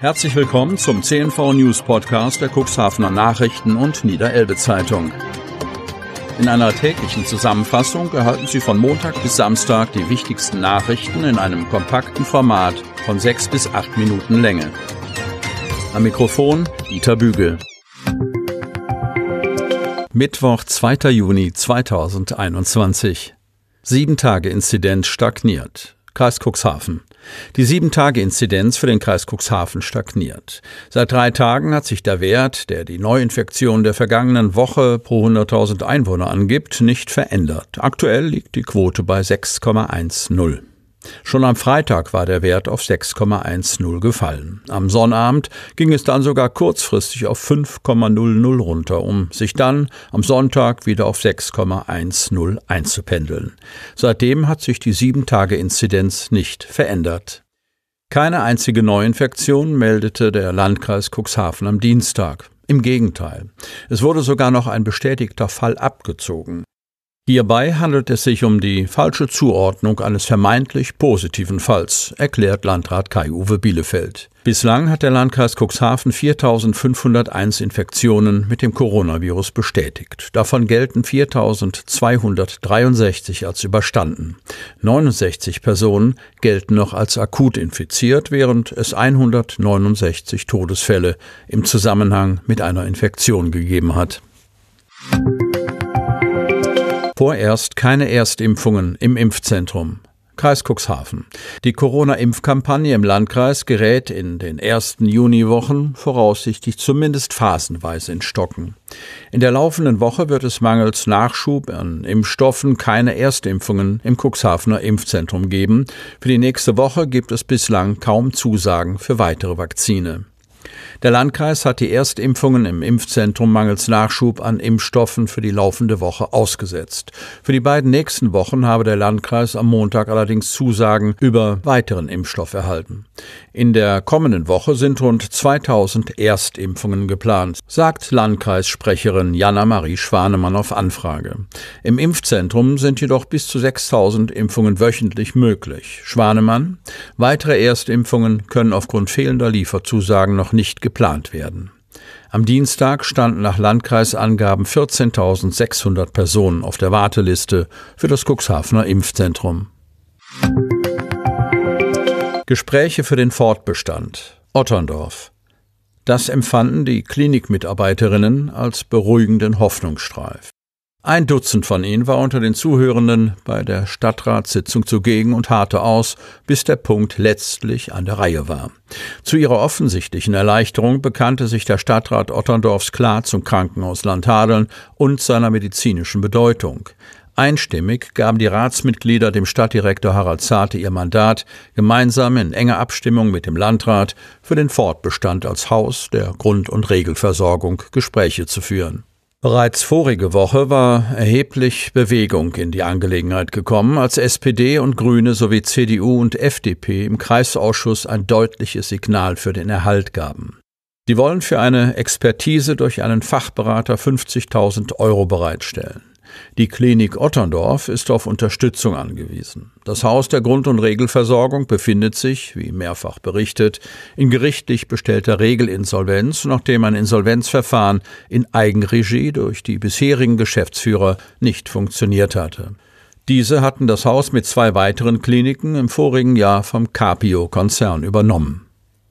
Herzlich willkommen zum CNV News Podcast der Cuxhavener Nachrichten und Niederelbe Zeitung. In einer täglichen Zusammenfassung erhalten Sie von Montag bis Samstag die wichtigsten Nachrichten in einem kompakten Format von 6 bis 8 Minuten Länge. Am Mikrofon Dieter Bügel. Mittwoch, 2. Juni 2021. 7-Tage-Inzidenz stagniert. Kreis Cuxhaven. Die 7-Tage-Inzidenz für den Kreis Cuxhaven stagniert. Seit 3 Tagen hat sich der Wert, der die Neuinfektion der vergangenen Woche pro 100.000 Einwohner angibt, nicht verändert. Aktuell liegt die Quote bei 6,10. Schon am Freitag war der Wert auf 6,10 gefallen. Am Sonnabend ging es dann sogar kurzfristig auf 5,00 runter, um sich dann am Sonntag wieder auf 6,10 einzupendeln. Seitdem hat sich die 7-Tage-Inzidenz nicht verändert. Keine einzige Neuinfektion meldete der Landkreis Cuxhaven am Dienstag. Im Gegenteil. Es wurde sogar noch ein bestätigter Fall abgezogen. Hierbei handelt es sich um die falsche Zuordnung eines vermeintlich positiven Falls, erklärt Landrat Kai-Uwe Bielefeld. Bislang hat der Landkreis Cuxhaven 4.501 Infektionen mit dem Coronavirus bestätigt. Davon gelten 4.263 als überstanden. 69 Personen gelten noch als akut infiziert, während es 169 Todesfälle im Zusammenhang mit einer Infektion gegeben hat. Vorerst keine Erstimpfungen im Impfzentrum. Kreis Cuxhaven. Die Corona-Impfkampagne im Landkreis gerät in den ersten Juniwochen voraussichtlich zumindest phasenweise ins Stocken. In der laufenden Woche wird es mangels Nachschub an Impfstoffen keine Erstimpfungen im Cuxhavener Impfzentrum geben. Für die nächste Woche gibt es bislang kaum Zusagen für weitere Vakzine. Der Landkreis hat die Erstimpfungen im Impfzentrum mangels Nachschub an Impfstoffen für die laufende Woche ausgesetzt. Für die beiden nächsten Wochen habe der Landkreis am Montag allerdings Zusagen über weiteren Impfstoff erhalten. In der kommenden Woche sind rund 2.000 Erstimpfungen geplant, sagt Landkreissprecherin Jana-Marie Schwanemann auf Anfrage. Im Impfzentrum sind jedoch bis zu 6.000 Impfungen wöchentlich möglich. Schwanemann: Weitere Erstimpfungen können aufgrund fehlender Lieferzusagen noch nicht geplant werden. Am Dienstag standen nach Landkreisangaben 14.600 Personen auf der Warteliste für das Cuxhavener Impfzentrum. Gespräche für den Fortbestand. Otterndorf. Das empfanden die Klinikmitarbeiterinnen als beruhigenden Hoffnungsstreif. 1 Dutzend von ihnen war unter den Zuhörenden bei der Stadtratssitzung zugegen und harrte aus, bis der Punkt letztlich an der Reihe war. Zu ihrer offensichtlichen Erleichterung bekannte sich der Stadtrat Otterndorfs klar zum Krankenhaus Landhadeln und seiner medizinischen Bedeutung. Einstimmig gaben die Ratsmitglieder dem Stadtdirektor Harald Zarte ihr Mandat, gemeinsam in enger Abstimmung mit dem Landrat für den Fortbestand als Haus der Grund- und Regelversorgung Gespräche zu führen. Bereits vorige Woche war erheblich Bewegung in die Angelegenheit gekommen, als SPD und Grüne sowie CDU und FDP im Kreisausschuss ein deutliches Signal für den Erhalt gaben. Sie wollen für eine Expertise durch einen Fachberater 50.000 € bereitstellen. Die Klinik Otterndorf ist auf Unterstützung angewiesen. Das Haus der Grund- und Regelversorgung befindet sich, wie mehrfach berichtet, in gerichtlich bestellter Regelinsolvenz, nachdem ein Insolvenzverfahren in Eigenregie durch die bisherigen Geschäftsführer nicht funktioniert hatte. Diese hatten das Haus mit 2 weiteren Kliniken im vorigen Jahr vom Capio-Konzern übernommen.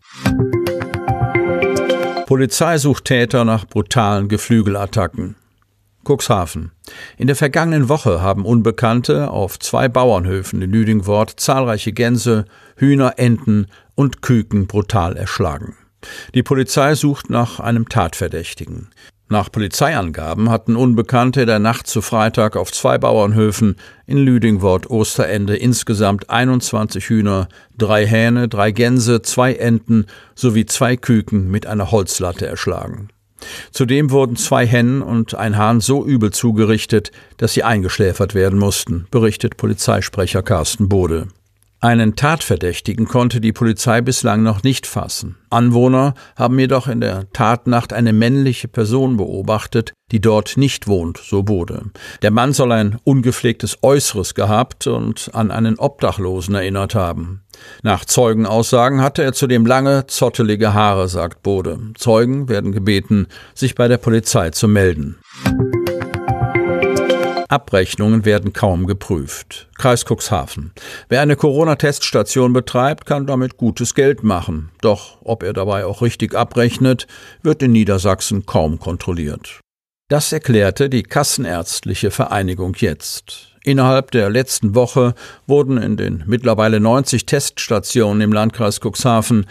Polizei sucht Täter nach brutalen Geflügelattacken. Cuxhaven. In der vergangenen Woche haben Unbekannte auf 2 Bauernhöfen in Lüdingwort zahlreiche Gänse, Hühner, Enten und Küken brutal erschlagen. Die Polizei sucht nach einem Tatverdächtigen. Nach Polizeiangaben hatten Unbekannte in der Nacht zu Freitag auf 2 Bauernhöfen in Lüdingwort-Osterende insgesamt 21 Hühner, 3 Hähne, 3 Gänse, 2 Enten sowie 2 Küken mit einer Holzlatte erschlagen. Zudem wurden 2 Hennen und ein Hahn so übel zugerichtet, dass sie eingeschläfert werden mussten, berichtet Polizeisprecher Carsten Bode. Einen Tatverdächtigen konnte die Polizei bislang noch nicht fassen. Anwohner haben jedoch in der Tatnacht eine männliche Person beobachtet, die dort nicht wohnt, so Bode. Der Mann soll ein ungepflegtes Äußeres gehabt und an einen Obdachlosen erinnert haben. Nach Zeugenaussagen hatte er zudem lange, zottelige Haare, sagt Bode. Zeugen werden gebeten, sich bei der Polizei zu melden. Abrechnungen werden kaum geprüft. Kreis Cuxhaven. Wer eine Corona-Teststation betreibt, kann damit gutes Geld machen. Doch ob er dabei auch richtig abrechnet, wird in Niedersachsen kaum kontrolliert. Das erklärte die Kassenärztliche Vereinigung jetzt. Innerhalb der letzten Woche wurden in den mittlerweile 90 Teststationen im Landkreis Cuxhaven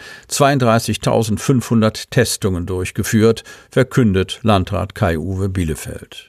32.500 Testungen durchgeführt, verkündet Landrat Kai-Uwe Bielefeld.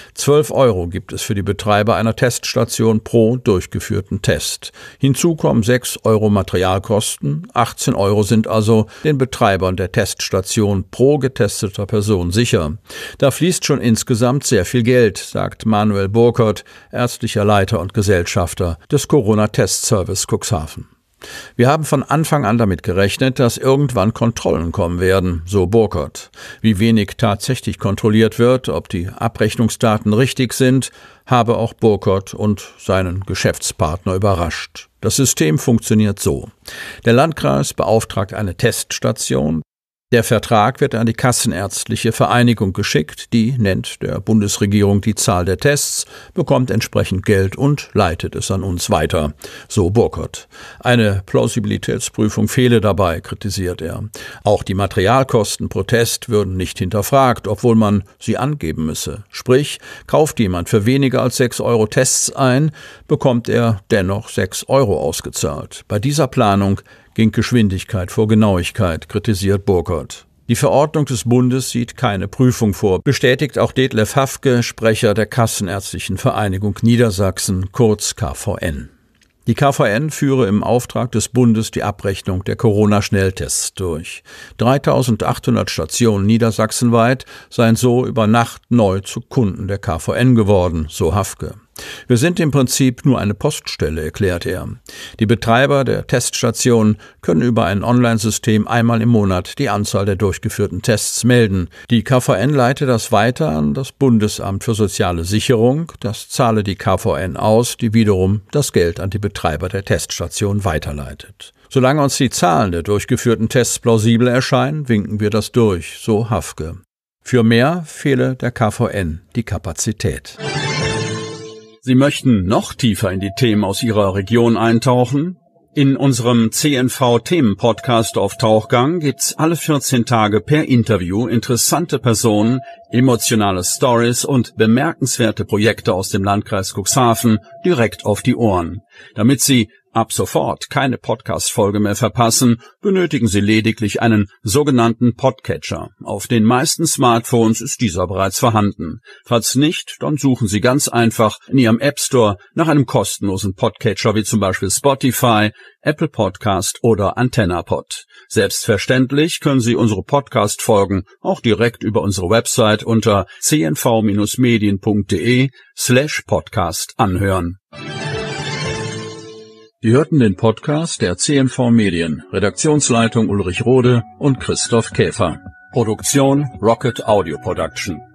12 € gibt es für die Betreiber einer Teststation pro durchgeführten Test. Hinzu kommen 6 € Materialkosten, 18 € sind also den Betreibern der Teststation pro getesteter Person sicher. Da fließt schon insgesamt sehr viel Geld, sagt Manuel Burkert, ärztlicher Leiter und Gesellschafter des Corona-Test-Service Cuxhaven. Wir haben von Anfang an damit gerechnet, dass irgendwann Kontrollen kommen werden, so Burkert. Wie wenig tatsächlich kontrolliert wird, ob die Abrechnungsdaten richtig sind, habe auch Burkert und seinen Geschäftspartner überrascht. Das System funktioniert so. Der Landkreis beauftragt eine Teststation. Der Vertrag wird an die Kassenärztliche Vereinigung geschickt, die nennt der Bundesregierung die Zahl der Tests, bekommt entsprechend Geld und leitet es an uns weiter, so Burkert. Eine Plausibilitätsprüfung fehle dabei, kritisiert er. Auch die Materialkosten pro Test würden nicht hinterfragt, obwohl man sie angeben müsse. Sprich, kauft jemand für weniger als 6 € Tests ein, bekommt er dennoch 6 € ausgezahlt. Bei dieser Planung ging Geschwindigkeit vor Genauigkeit, kritisiert Burkert. Die Verordnung des Bundes sieht keine Prüfung vor, bestätigt auch Detlef Hafke, Sprecher der Kassenärztlichen Vereinigung Niedersachsen, kurz KVN. Die KVN führe im Auftrag des Bundes die Abrechnung der Corona-Schnelltests durch. 3.800 Stationen niedersachsenweit seien so über Nacht neu zu Kunden der KVN geworden, so Hafke. Wir sind im Prinzip nur eine Poststelle, erklärt er. Die Betreiber der Teststationen können über ein Online-System einmal im Monat die Anzahl der durchgeführten Tests melden. Die KVN leite das weiter an das Bundesamt für Soziale Sicherung. Das zahle die KVN aus, die wiederum das Geld an die Betreiber der Teststation weiterleitet. Solange uns die Zahlen der durchgeführten Tests plausibel erscheinen, winken wir das durch, so Hafke. Für mehr fehle der KVN die Kapazität. Sie möchten noch tiefer in die Themen aus Ihrer Region eintauchen? In unserem CNV-Themen-Podcast auf Tauchgang gibt's alle 14 Tage per Interview interessante Personen, emotionale Stories und bemerkenswerte Projekte aus dem Landkreis Cuxhaven direkt auf die Ohren. Damit Sie ab sofort keine Podcast-Folge mehr verpassen, benötigen Sie lediglich einen sogenannten Podcatcher. Auf den meisten Smartphones ist dieser bereits vorhanden. Falls nicht, dann suchen Sie ganz einfach in Ihrem App Store nach einem kostenlosen Podcatcher wie zum Beispiel Spotify, Apple Podcast oder AntennaPod. Selbstverständlich können Sie unsere Podcast-Folgen auch direkt über unsere Website unter cnv-medien.de/podcast anhören. Sie hörten den Podcast der CNV Medien, Redaktionsleitung Ulrich Rode und Christoph Käfer. Produktion Rocket Audio Production.